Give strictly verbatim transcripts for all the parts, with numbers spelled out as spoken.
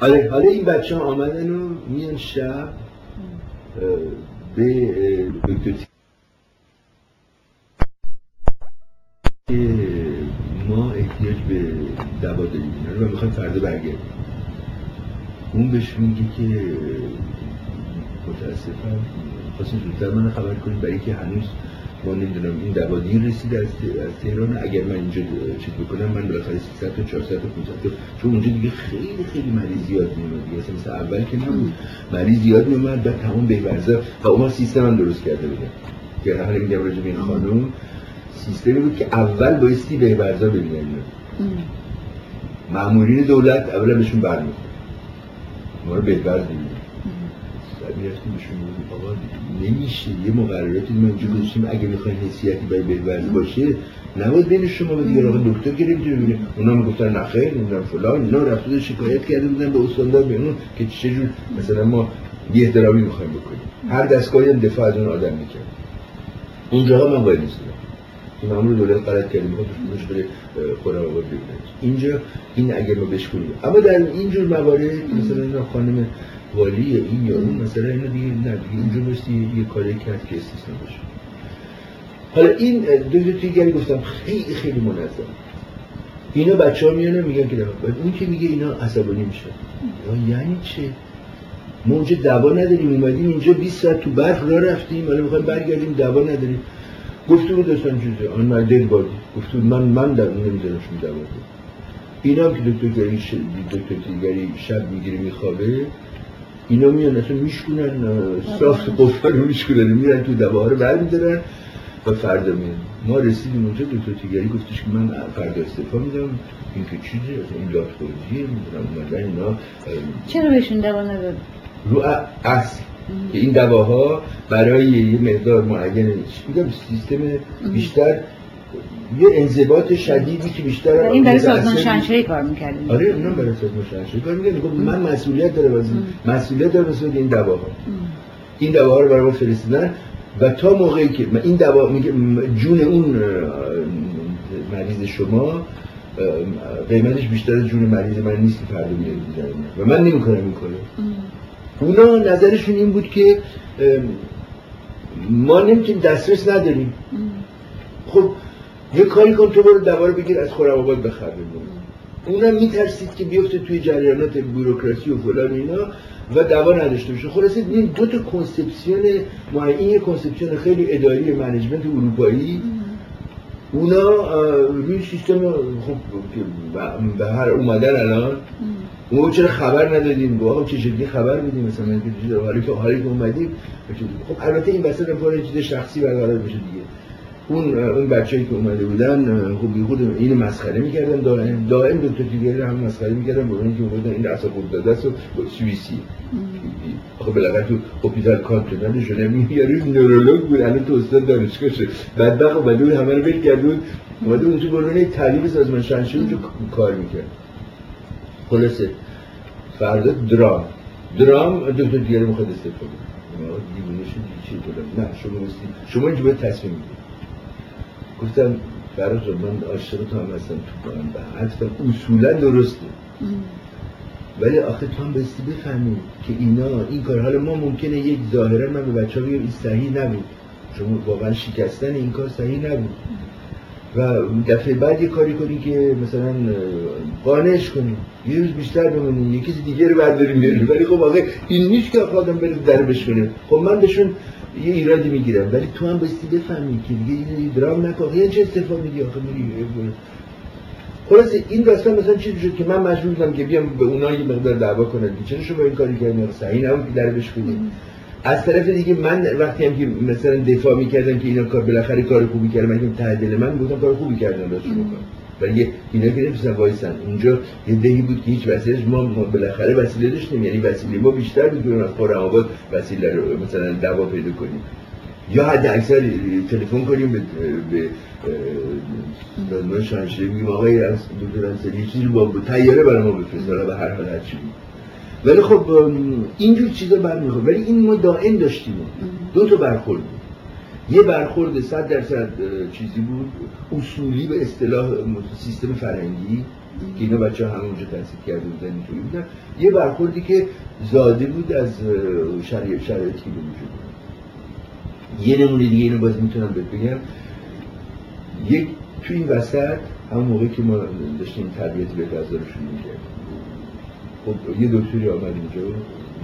حالا حالا این بچه ها آمدن و میان شب به دکتر که ما احتیاج به دوا داریم و میخوایم فردا برگردیم. اون بهش میگه که متاسفم خواستیم زودتر من خبر کنیم برای که هنوز ما نمیدونم این دوا دیر رسیده از تهران. اگر من اینجا چک بکنم من بالاخره سیصد تا چهارصد تا پانصد تا، چون اونجا دیگه خیلی خیلی مریض زیاد میومد دیگه، مثل اول که نبود، مریض زیاد میومد. بعد تمام بی‌ورزا و اون سیستم هم درست کرده بودن که حالا میگم راجع به این خانم سیستمی بود که اول بایستی بی‌ورزا ببینن. مامورین دولت اولا بهشون برمی‌خورد، ما رو بی‌ورز می‌بینن. بعد میرفتیم بهشون میگفتیم آقا نمیشه، یه مقرراتی ما اینجا گذاشتیم اگه میخواین حیثیتی برای بی‌ورز باشه نباید بین شما و دیگه آقا دکتر که نمیتونه ببینه. اونا میگفتن نه خیر نمیدونم فلان، اینا رفته شکایت کرده بودن به استاندار به اون که چجور مثلا ما بی احترامی میخوایم بکنیم. هر دستگاهی هم دفاع از اون آدم میکرد. اونجاها من وای نیستم. این مامور دولت غلط کرده میخواد روش بره خودم آباد ببینه. اینجا این اگه ما بشکنیم. اما در اینجور موارد مثلا خانم والی این یا اون مثلا اینا دیگه نه دیگه اینجا بستی یه کاری کرد که استثنا باشه. حالا این دو دو دیگری گفتم خیلی خیلی منظم. اینا بچه‌ها میانه میگن که بعد اون که میگه اینا عصبانی میشن. یعنی چه؟ ما اونجا دوا نداریم، اومدیم اینجا بیست ساعت تو برف راه رفتیم، حالا میخوایم برگردیم دوا نداریم. گفتگو داشتن چیزه آن من دل بادی گفتم من من در نمیذارم شما دوا بدید. اینا که دکتر گری ش... دکتر دیگری شب میگیره میخوابه، اینا میان اصلا میشکنن صاف قفل رو میشکنن میرن تو دواها رو برمیدارن و فردا میان. ما رسیدیم اونجا دکتر تیگری گفتش که من فردا استعفا میدم. این که چیزه اصلا این لاتخوریه میدونم اومدن اینا. چرا بهشون دوا نداد؟ رو اصل که این دواها برای یه مقدار معین میگم سیستم بیشتر یه انضباط شدیدی که بیشتر این برای سازمان شهنشاهی کار می‌کردن. آره اونم برای سازمان شهنشاهی کار می‌کردن. گفت من مسئولیت دارم از مسئولیت دارم واسه این دواها. این دواها رو برای ما فرستادن و تا موقعی که این دوا میگه جون اون مریض شما قیمتش بیشتر از جون مریض من نیست که فردا میاد و من نمی‌کنم این کارو. اونا نظرشون این بود که ما نمیتونیم دسترس نداریم. خب یه کاری کن تو برو دوا رو بگیر از خرم‌آباد بخر ببین. اونم میترسید که بیفته توی جریانات بوروکراسی و فلان اینا و دوا نداشته باشه. خلاصه این دو تا کنسپسیون معین، این کنسپسیون خیلی اداری منیجمنت اروپایی، اونا روی سیستم خب به هر اومدن الان ما چرا خبر ندادیم؟ واقعا چه شکلی خبر بدیم مثلا اینکه حالا که حالا که اومدیم. خب البته این وسط هم پاره چیز شخصی برقرار بشه دیگه. اون اون بچه‌ای که اومده بودن خب بیخود اینو مسخره می‌کردن، دائم دائم دکتر تیگری رو هم مسخره می‌کردن با اینکه اومدن این اصلا خود داده است و سوئیسی. خب بالاخره تو هسپتال کانتیننتال ژنو میاره نورولوگ بود، الان تو استاد دانشگاه شد. بعد بعد بعد همه رو ول کرد بود اومده اونجا به عنوان طبیب سازمان شهنشاهی اونجا کار می‌کرد. خلاصه فردا درام درام دکتر تیگری می‌خواد استفاده کنه. ما دیوونه شدیم چی بودم؟ نه شما گفتید شما اینجا باید تصمیم بگیرید. گفتم برای من عاشق تو هم هستم تو کنم به حتفم اصولا درسته ولی آخه تو هم بستی بفهمید که اینا این کار حالا ما ممکنه یک ظاهرا من به بچه ها بگم این صحیح نبود، شما واقعا شکستن این کار صحیح نبود و دفعه بعد یه کاری کنی که مثلا قانعش کنی یه روز بیشتر بمونی یه کسی دیگه رو برداریم بیاریم. ولی خب آقا این نیست که آدم بره در بشکنه. خب من بهشون یه ایرادی میگیرم ولی تو هم بستی بفهمی که دیگه این درام نکن. یه چه استفاده میدی آخه میری. خلاصه این داستان مثلا چیزی شد که من مجبور بودم که بیام به اونها یه مقدار دعوا کنم که چرا شما این کاری کردین صحیح نبود که در بشکنید. از طرف دیگه من وقتی هم که مثلا دفاع میکردم که اینا کار بالاخره کار خوبی کردن، من ته دل من گفتم کار خوبی کردن راستش بکنم ولی اینا که نمی‌تونن وایسن. اونجا یه دهی بود که هیچ وسیله‌اش ما بالاخره وسیله داشتیم، یعنی وسیله ما بیشتر بود که از خرم‌آباد وسیله رو مثلا دوا پیدا کنیم یا حد اکثر تلفن کنیم به به دادمان شهنشاهی بگیم آقای از دکتر انصاری چیزی با تیاره برای ما بفرستاره به هر حال هر چی. ولی خب اینجور چیزا برمیخواد. ولی این ما دائم داشتیم دو تا برخورد بود. یه برخورد صد درصد چیزی بود اصولی به اصطلاح سیستم فرنگی که اینا بچه ها همونجا تحصیل کرده بودن اینطوری بودن. یه برخوردی که زاده بود از شرایط شرایطی که به وجود بود. یه نمونه دیگه اینو باز میتونم بهت بگم، یک توی این وسط همون موقعی که ما داشتیم تربیت بهتر رو شروع می‌کردیم، خب یه دکتری آمد اینجا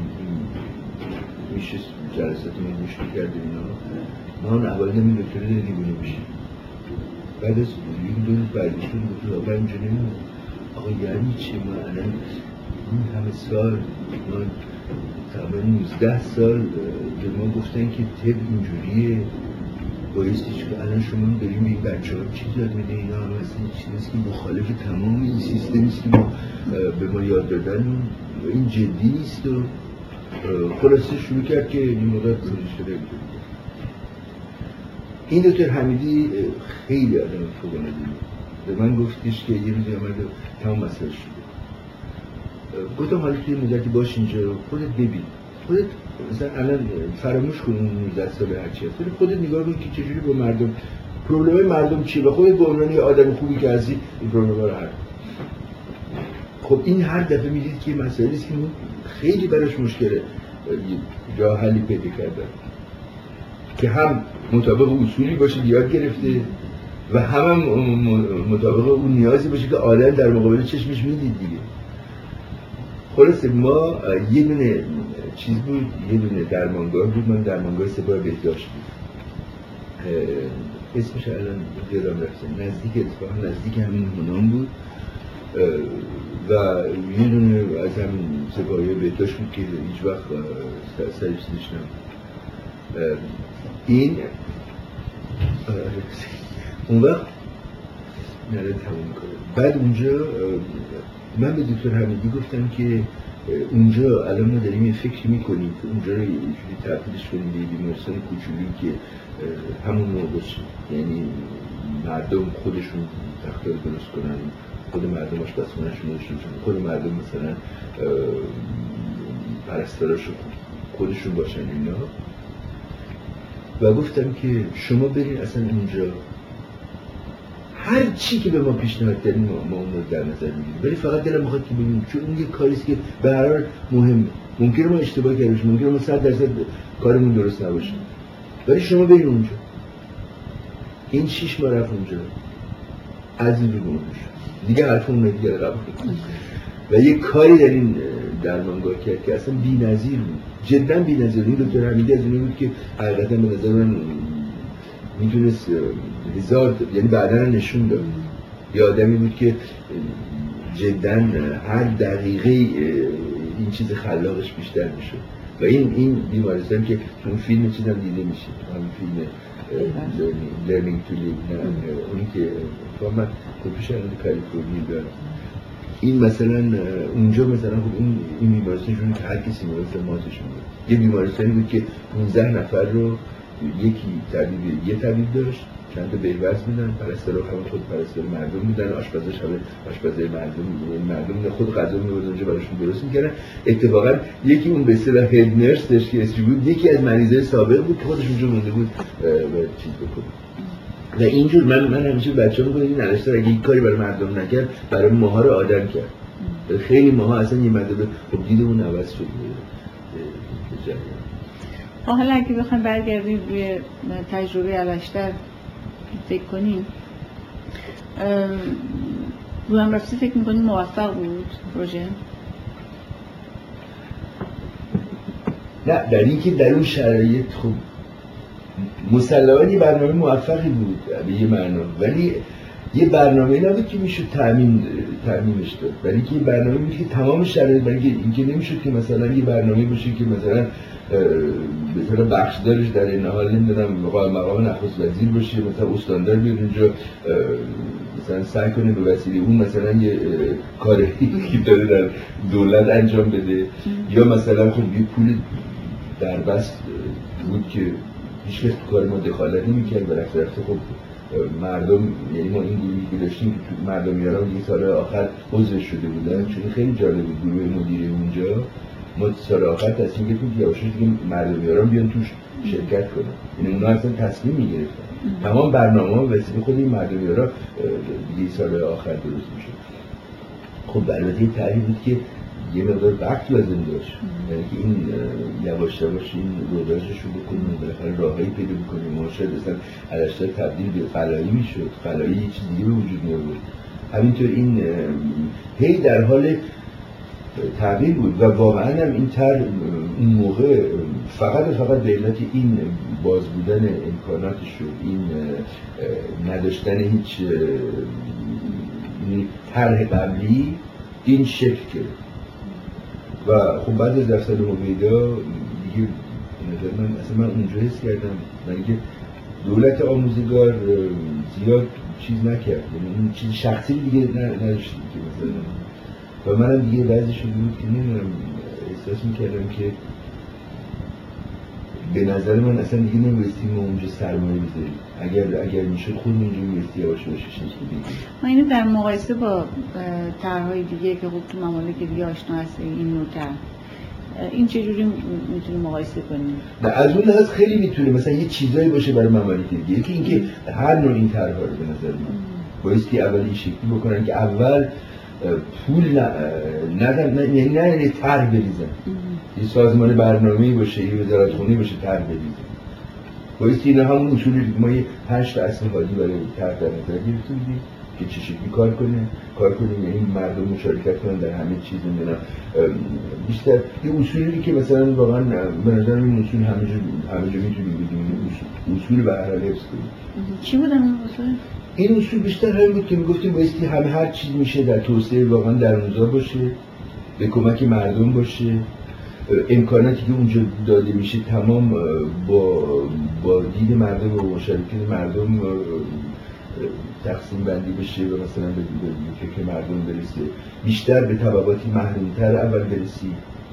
میشه جلساتمون گوش می‌کردیم اینا، ما اون اول نمی دکتری داره دیگونه بشیم. بعد از یک دو روز برگشتون دکتر آقا اینجا نمیم، آقا یعنی چه؟ ما الان این همه سال ما تقریبا نوزده سال به ما گفتن که طب اینجوریه، بایستی که الان شما داریم به این بچه ها چیز یاد میده، اینا هم اصلا چیزیست که مخالف تمام این سیستمیست که ما به ما یاد دادن، این جدی نیست. و خلاصه شروع کرد که این مدت پروژه شده بود. این دکتر حمیدی خیلی آدم فوق‌العاده بود. به من گفتش که یه روزی آمد تمام مسئله شده. گفتم حالا که مدتی باش اینجا خودت ببین، خودت مثلا الان فراموش کن اون نوزده سال هرچی هست، خودت نگاه کن که چجوری با مردم پروبلمای مردم چیه و خودت به عنوان یه آدم خوبی که هستی این پروبلم‌ها رو حل. خب این هر دفعه می‌دید که مسائلی است که خیلی براش مشکله جا حلی پیدا کردن که هم مطابق اصولی باشه یاد گرفته و هم, هم مطابق اون نیازی باشه که آدم در مقابل چشمش میدید دیگه. خلاصه ما یه دونه چیز بود، یه دونه درمانگاه بود، من درمانگاه سپاه بهداشت بود، اسمش الان یادم رفته، نزدیک اصفهان، نزدیک همین هونام بود و یه دونه از همین سپاهی بهداشت بود که هیچ وقت سرش نشنم. این اون وقت نره تمام کنه. بعد اونجا من به دکتر حمیدی گفتم که اونجا الان ما داریم یه فکر میکنیم که اونجا رو یه تبدیلش کنیم به بیمارستان کوچولی که همون نوع باشه، یعنی مردم خودشون تختار درست کنن، خود مردم آشپزخونه‌شون داشته باشن، خود مردم مثلا پرستاراشون خودشون باشن اینا. و گفتم که شما برین اصلا اونجا هر چی که به ما پیشنهاد کردین ما, ما اون رو در نظر میگیریم، ولی فقط دلم میخواد که ببینیم، چون اون یه کاریست که به هر حال مهمه. ممکنه ما اشتباه کرده باشیم، ممکنه ما صد درصد کارمون درست نباشه، ولی شما برین اونجا. این شش ماه رفت اونجا، از این رو گمش دیگه حرف اون دیگه قبول کنید و یه کاری در این درمانگاه کرد که اصلا بی‌نظیر بود، جدا بی‌نظیر. این دکتر حمیدی از اون بود که حقیقتا به نظر من میتونست هزار، یعنی بعدا نشون داد، یه آدمی بود که جدا هر دقیقه این چیز خلاقش بیشتر میشه. و این این بیمارستان که اون فیلم چیزم دیده میشه، همین فیلم لرنینگ تو لیو، اونی که من کپیش الان کالیفرنیا دارم. این مثلا اونجا مثلا خب اون این بیمارستان جوری که هر کسی می‌رسه مازش می‌کنه. یه بیمارستانی بود که پانزده نفر رو یکی طبیب یه طبیب داشت، چند تا بهوز میدن، پرستارا هم خود پرستار مردم میدن، آشپزاش هم آشپزای مردم میدن، مردم خود غذا می‌بردن اونجا براشون درست می‌کردن. اتفاقا یکی اون به اصطلاح هد نرس داشت که اسمش بود، یکی از مریضای سابق بود که خودش اونجا مونده بود چیز بکنه. و اینجور من من همیشه بچه‌ها میگم این نرشتر اگه این کاری برای مردم نکرد برای ماها رو آدم کرد. خیلی ماها اصلا یه مدت خب دیدمون عوض شد. حالا اگه بخوایم برگردیم روی تجربه علشتر فکر کنیم، رو هم رفتی فکر میکنیم موفق بود پروژه؟ نه، در این که در اون شرایط خب مسلماً یه برنامه موفقی بود به یه معنا، ولی یه برنامه نبود که میشد تامین تامینش داد، برای که یه برنامه بود که تمام شرایط، برای که اینکه نمیشد که مثلا یه برنامه باشه که مثلا به طور بخشدارش در این حال نمیدونم مقام نخست وزیر باشه، مثلا استاندار بیاد اونجا مثلا سعی کنه به وسیله اون مثلا یه کاری که داره در دولت انجام بده، یا مثلا خب یه پول دربست بود که هیچ وقت کار ما دخالت نمی‌کرد و رفته رفته خب مردم، یعنی ما این گروهی که داشتیم که مردم میارم یه سال آخر عضو شده بودن، چون خیلی جالب بود گروه مدیره اونجا. ما سال آخر تصمیم گرفتیم که یواشکی که مردم میارم بیان توش شرکت کنن، یعنی اونا اصلا تصمیم میگرفتن. تمام برنامه‌ها واسه خود این مردم میارم دیگه سال آخر درست میشه. خب البته یه طرحی بود که یه مقدار وقت لازم داشت، یعنی که این یواش یواش این روداژش رو بکنیم، بالاخره راههایی پیدا بکنیم. ما شاید اصلا علشتر تبدیل به قلایی میشد، قلایی یه چیز دیگه به وجود می آورد. همینطور این هی در حال تغییر بود و واقعا هم این طرح اون موقع فقط و فقط به علت این باز بودن امکاناتش و این نداشتن هیچ طرح قبلی این شکل کرد. و خب بعد از رفتن هویدا دیگه نظر من اصلا من اونجا حس کردم من که دولت آموزگار زیاد چیز نکرد، یعنی اون چیز شخصی دیگه نداشتیم که مثلا و منم دیگه بعضی شده بود که نمیدونم احساس میکردم که به نظر من اصلا دیگه نمی‌بایستیم ما اونجا سرمایه بذاریم. اگر اگر میشد خود اونجا می‌بایستی یواش یواش دیگه. ما اینو در مقایسه با طرح‌های دیگه که خب تو ممالک دیگه آشنا هست این نوع طرح این چجوری میتونیم مقایسه کنیم؟ نه از اون لحاظ خیلی میتونه مثلا یه چیزایی باشه برای ممالک دیگه. یکی اینکه هر نوع این طرح‌ها رو به نظر من بایستی اول این شکلی بکنن که اول پول ندن، نه یعنی نه یعنی طرح بریزن، یه سازمان برنامه‌ای باشه، یه وزارتخونه‌ای باشه طرح بریزن. بایستی اینا همون اصولی که ما یه هشت اصل حالی برای طرح در نظر گرفته بودیم که چه شکلی کار کنه کار کنیم، یعنی مردم مشارکت کنن در همه چیز. میدونم بیشتر یه اصولی که مثلا واقعا به نظر این اصول همه جا همه جا میتونیم بگیم اصول به هر حال حفظ کنیم. چی بودن اون اصول؟ این اصول بیشتر همین بود که میگفتیم بایستی همه هر چیز میشه در توسعه واقعا درونزا باشه، به کمک مردم باشه، امکاناتی که اونجا داده میشه تمام با با دید مردم و مشارکت مردم تقسیم بندی بشه و مثلا به فکر مردم برسه، بیشتر به طبقاتی محرومتر اول برسی،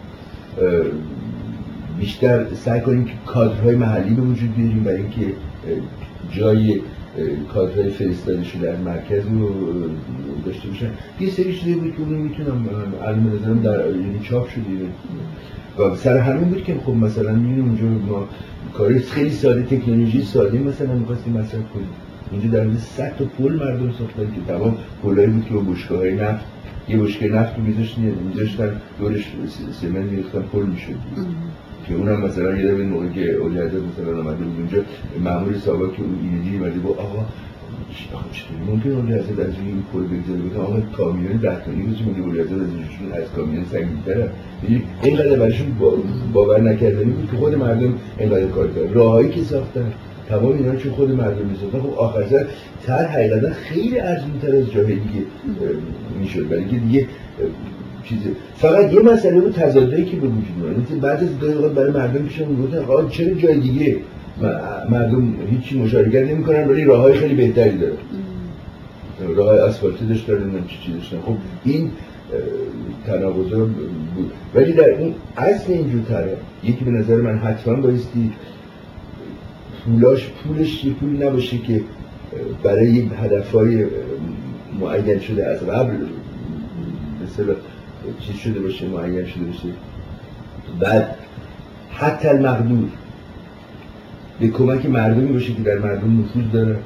بیشتر سعی کنیم که کادرهای محلی به وجود بیاریم برای اینکه جای کادرهای فرستاده شده از مرکز رو داشته باشن. یه سری چیزی بود که اونو میتونم علم نظرم در یعنی چاپ شده و سر همین بود که خب مثلا میبینیم اونجا ما کاری خیلی ساده، تکنولوژی ساده مثلا می‌خواستیم مصرف کنیم. اونجا در مورد صد تا پل مردم ساختن که تمام پلایی بود که با بشکه‌های نفت، یه بشکه نفت رو می‌ذاشتن دورش سمنت می‌ریختن پل می‌شد. که اونم مثلا یه دفعه موقعی که اولیاء‌زاده مثلا اومده بود اونجا مأمور سابق که اون ایدی اومده بود آقا آقا چطوری ممکنه اولیاء‌زاده از این پل بگذره؟ گفتم آقا کامیون ده تنی بود میگه اولیاء‌زاده از اینشون از کامیون سنگین‌تره. یعنی اینقدر براشون باور نکردنی بود که خود مردم اینقدر کار کردن. راههایی که ساختن تمام اینا چون خود مردم می‌ساختن. خب آخر سر طرح حقیقتا خیلی ارزان‌تر از جاهای دیگه میشد، ولی که دیگه چیزه. فقط یه مسئله بود تضادایی که به وجود میاد. بعد از گاهی اوقات برای مردم پیش میگفتن آقا چرا جای دیگه مردم هیچی مشارکت نمی‌کنن ولی راههای خیلی بهتری داره. راههای آسفالتی داشتن، نمیدونم چی چی داشتن. خب این تناقضا بود. ولی در اون اصل اینجور طرح یکی به نظر من حتما بایستی پولاش پولش یه پول نباشه که برای یک هدف‌های معین شده از قبل مثلا چیز شده باشه، معین شده باشه، بعد حتی المقدور به کمک مردمی باشه که در مردم نفوذ داره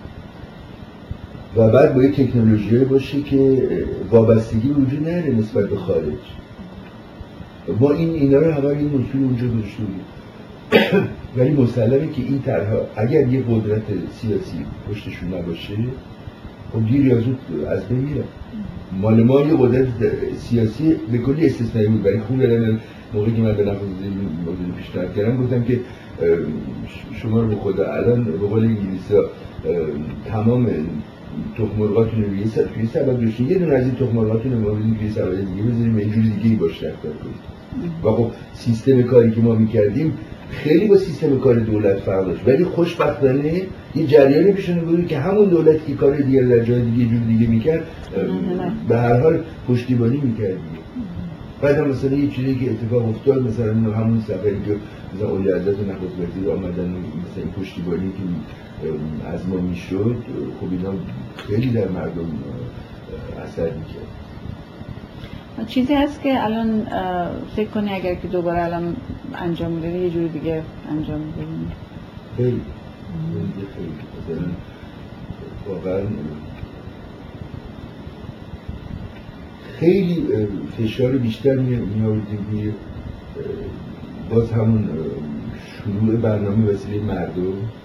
و بعد با یه تکنولوژی باشه که وابستگی وجود نداره نسبت به خارج. ما این اینا رو همه این اصول اونجا گذاشته بودیم. ولی مسلمه که این طرح‌ها اگر یه قدرت سیاسی پشتشون نباشه خب دیر یا زود از بین میره. مال ما یه قدرت سیاسی به کلی استثنایی بود. برای خوب یادم موقعی که من به نفع موضوع پیشنهاد کردم گفتم که شما رو به خدا الان به قول انگلیسی‌ها تمام تخم مرغاتون رو یه سبد توی سبد بشین، یه دونه از این تخم مرغاتون رو ببرید توی سبد دیگه بذاریم و اینجوری دیگه باش رفتار کنید. و خب سیستم کاری که ما می‌کردیم خیلی با سیستم کار دولت فرق داشت، ولی خوشبختانه یه جریانی پیش بود که همون دولتی که کار دیگه در جای دیگه جور دیگه می‌کرد به هر حال پشتیبانی می‌کرد دیگه. بعد هم مثلا یه چیزی که اتفاق افتاد مثلا همون سفری که مثلا اولیاء‌زاده و نخست وزیر آمدن مثلا این پشتیبانی که از ما میشد خب اینا خیلی در مردم اثر می‌کرد. چیزی هست که الان فکر کنی اگر که دوباره الان انجام میده یه جوری دیگه انجام میده؟ خیلی خیلی خیلی مثلا واقعا خیلی فشار بیشتر می آوردیم روی باز همون شروع برنامه وسیله مردم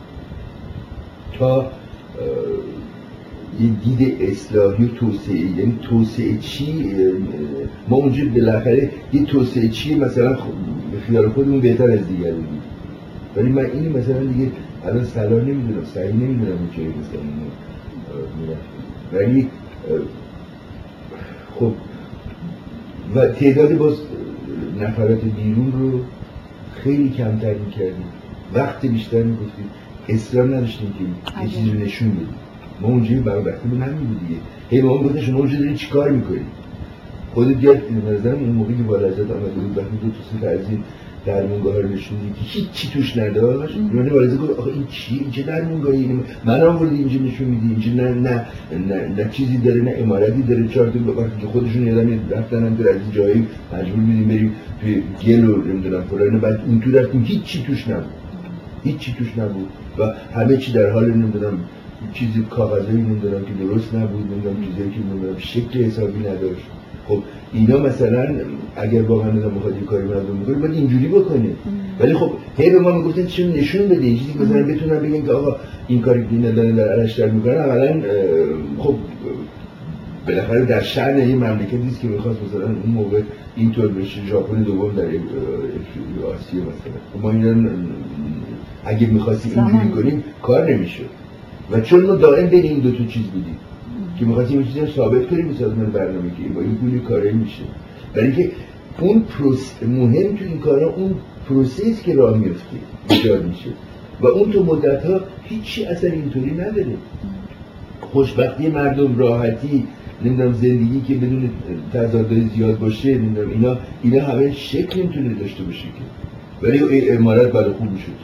تا یه دید اصلاحی و توسعه. یعنی توسعه چی؟ ما اونجا بالاخره یه توسعه چی مثلا به خیال خودمون بهتر از دیگری بود، ولی من این مثلا دیگه الان سلا نمیدونم، صحیح نمیدونم اونجایی مثلا ولی خب و تعداد باز نفرات بیرون رو خیلی کمتر میکردیم، وقت بیشتر میگفتیم، اصرار نداشتیم که یه چیزی رو نشون بدیم. ما اونجایی برای وقتی من همین بود دیگه، هی ما گفتن شما اونجا دارین چی کار میکنید؟ خودت یاد نظرم اون موقعی که والدت آمده بود وقتی دو تا سه تا از این درمونگاه رو نشوندی که هیچ چی توش نداشت، من والدت گفت آخه این چیه؟ این چه درمونگاهی؟ من آوردی اینجا نشون میدی، اینجا نه نه نه نه چیزی داره، نه عمارتی داره، چهار تا وقتی که خودشون یادم رفتن هم تو از این جایی مجبور می‌شدیم بریم توی گل و نمیدونم فلان، بعد اون تو رفتیم هیچ چی توش نبود، هیچ چی توش نبود و همه چی در حال نمیدونم چیزی کاغذایی نمیدونم که درست نبود، نمیدونم چیزایی که نمیدونم شکل حسابی نداشت. خب اینا مثلا اگر واقعا آدم می‌خواد یه کاری مردم بکنه باید اینجوری بکنه، ولی خب هی به ما میگفتن چون نشون بده این چیزی که مثلا بتونن بگن که آقا این کاری که اینا دارن در علشتر میکنن اولا خب بالاخره در شأن این مملکتی است که میخواست مثلا اون موقع اینطور بشه، ژاپن دوم در آسیا مثلا، ما اینا اگه می‌خواستیم اینجوری کنیم کار نمی‌شد و چون ما دائم بین این دو تا چیز بودیم که می‌خواستیم این چیزا رو ثابت کنیم به سازمان برنامه که با این پولی کاری میشه، ولی که اون پروس مهم تو این کارا اون پروسس که راه میفته ایجاد میشه و اون تو مدت‌ها هیچی اصلا اینطوری نداره. خوشبختی مردم، راحتی، نمیدونم زندگی که بدون تضادهای زیاد باشه، نمیدونم اینا اینا همه شکل نمیتونه داشته باشه که، ولی امارات برای خوب میشد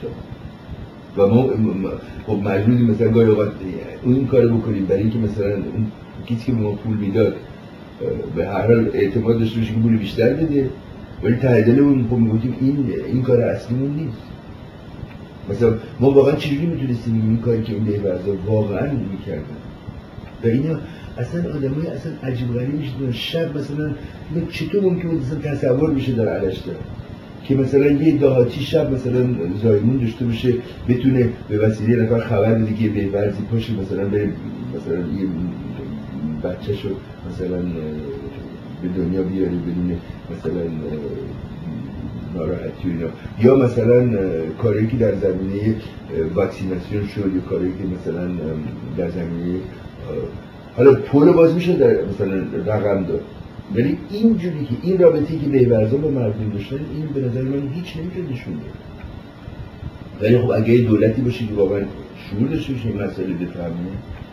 و ما خب مجبوریم مثلا گاهی اوقات اون کارو بکنیم برای اینکه مثلا اون کسی که به ما پول میداد به هر حال اعتماد داشته باشه که پول بیشتر بده، ولی ته دلمون خب میگفتیم این این کار اصلیمون نیست. مثلا ما واقعا چجوری میتونستیم این کاری که این بهورزا واقعا میکردن و اینا اصلا آدمای اصلا عجیب غریب میشدن. شب مثلا چطور ممکنه مثلا تصور بشه در علشتر که مثلا یه دهاتی شب مثلا زایمون داشته باشه بتونه به وسیله نفر خبر بده که بهورزی پاشه مثلا بره مثلا یه بچه‌شو مثلا به دنیا بیاره بدون مثلا ناراحتی و اینا، یا مثلا کاری که در زمینه واکسیناسیون شد یا کاری که مثلا در زمینه حالا پول باز میشه در مثلا رقم داد، ولی اینجوری که این رابطه‌ای که بهورزا با مردم داشتن این به نظر من هیچ نمیشه نشون داد. ولی خب اگه دولتی باشه که واقعا شعور داشته باشه این مسئله بفهمه،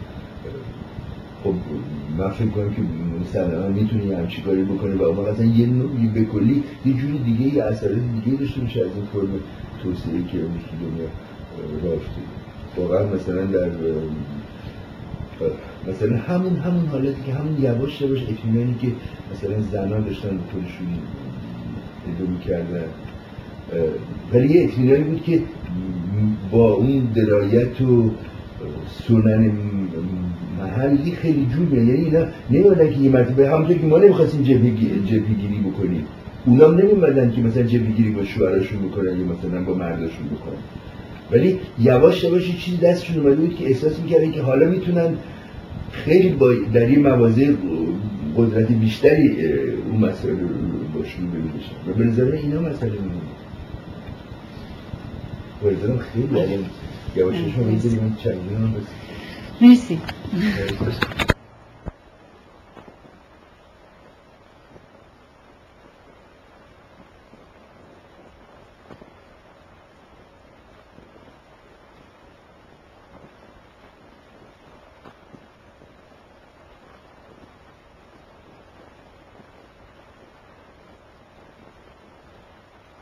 خب من فکر کنم که مثلا میتونه همچین کاری بکنه و اون مثلا یه نوعی به کلی یه جوری دیگه یه اثرات دیگه داشته باشه از این فرم توسعه‌ای که اون تو دنیا راه افتاده. واقعا مثلا در مثلا همون همون حالتی که همون یواش یواش اطمینانی که مثلا زنان داشتن به خودشون ادعا می‌کردن، ولی یه اطمینانی بود که با اون درایت و سنن محلی خیلی جور میاد. یعنی اینا نمی‌اومدن که یه مرتبه همونطور که ما نمی‌خواستیم جبهه‌گیری بکنیم اونا هم نمی‌اومدن که مثلا جبهه‌گیری با شوهراشون بکنن یا مثلا با مرداشون بکنن، ولی یواش یواش یه چیزی دستشون اومده بود که احساس می‌کردن که حالا میتونن خیلی با در این مواضع قدرت بیشتری اون مسئله رو باشون ببینشن و به نظر اینا مسئله مهمه. به نظرم خیلی الان یواش یواش ما می‌ذاریم چند جون بس. مرسی.